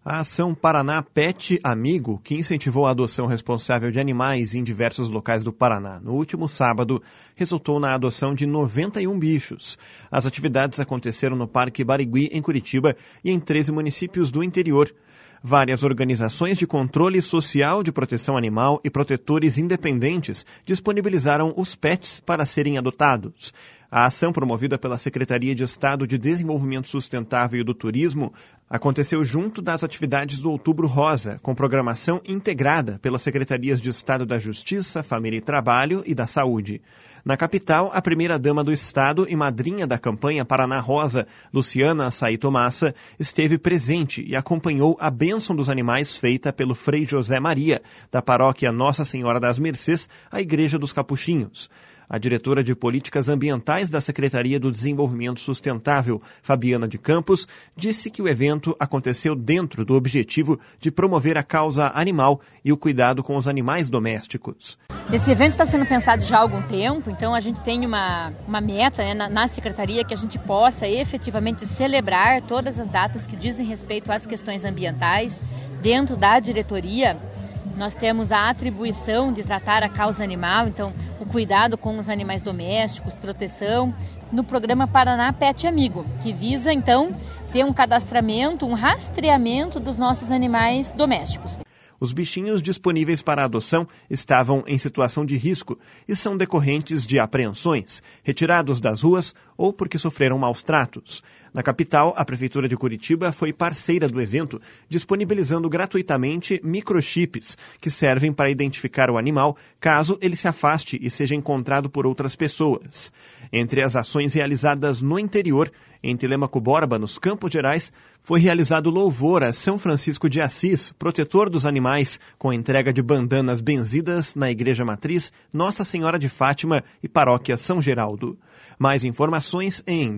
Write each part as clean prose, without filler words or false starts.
A ação Paraná Pet Amigo, que incentivou a adoção responsável de animais em diversos locais do Paraná no último sábado, resultou na adoção de 91 bichos. As atividades aconteceram no Parque Barigui, em Curitiba, e em 13 municípios do interior. Várias organizações de controle social de proteção animal e protetores independentes disponibilizaram os pets para serem adotados. A ação, promovida pela Secretaria de Estado de Desenvolvimento Sustentável e do Turismo, aconteceu junto das atividades do Outubro Rosa, com programação integrada pelas Secretarias de Estado da Justiça, Família e Trabalho e da Saúde. Na capital, a primeira-dama do Estado e madrinha da campanha Paraná Rosa, Luciana Açaí Tomassa, esteve presente e acompanhou a bênção dos animais feita pelo Frei José Maria, da paróquia Nossa Senhora das Mercês, à Igreja dos Capuchinhos. A diretora de Políticas Ambientais da Secretaria do Desenvolvimento Sustentável, Fabiana de Campos, disse que o evento aconteceu dentro do objetivo de promover a causa animal e o cuidado com os animais domésticos. Esse evento está sendo pensado já há algum tempo, então a gente tem uma meta, né, na Secretaria, que a gente possa efetivamente celebrar todas as datas que dizem respeito às questões ambientais. Dentro da diretoria, nós temos a atribuição de tratar a causa animal, então o cuidado com os animais domésticos, proteção, no programa Paraná Pet Amigo, que visa então ter um cadastramento, um rastreamento dos nossos animais domésticos. Os bichinhos disponíveis para adoção estavam em situação de risco e são decorrentes de apreensões, retirados das ruas ou porque sofreram maus tratos. Na capital, a Prefeitura de Curitiba foi parceira do evento, disponibilizando gratuitamente microchips que servem para identificar o animal caso ele se afaste e seja encontrado por outras pessoas. Entre as ações realizadas no interior, em Telêmaco Borba, nos Campos Gerais, foi realizado louvor a São Francisco de Assis, protetor dos animais, com a entrega de bandanas benzidas na Igreja Matriz Nossa Senhora de Fátima e Paróquia São Geraldo. Mais informações em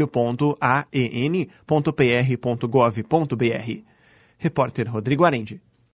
www.aen.pr.gov.br. Repórter Rodrigo Arendi.